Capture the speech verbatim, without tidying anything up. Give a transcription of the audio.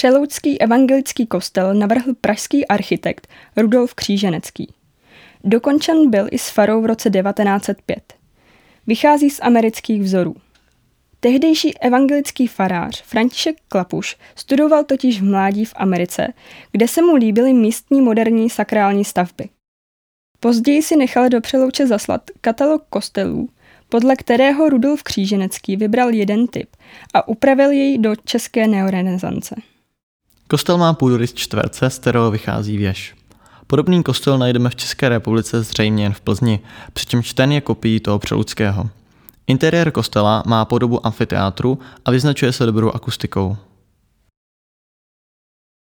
přeloučský evangelický kostel navrhl pražský architekt Rudolf Kříženecký. Dokončen byl i s farou v roce devatenáct set pět. Vychází z amerických vzorů. Tehdejší evangelický farář František Klapuš studoval totiž v mládí v Americe, kde se mu líbily místní moderní sakrální stavby. Později si nechal do Přelouče zaslat katalog kostelů, podle kterého Rudolf Kříženecký vybral jeden typ a upravil jej do české neorenesance. Kostel má půdorys čtverce, z kterého vychází věž. Podobný kostel najdeme v České republice zřejmě jen v Plzni, přičemž ten je kopií toho přeloučského. Interiér kostela má podobu amfiteátru a vyznačuje se dobrou akustikou.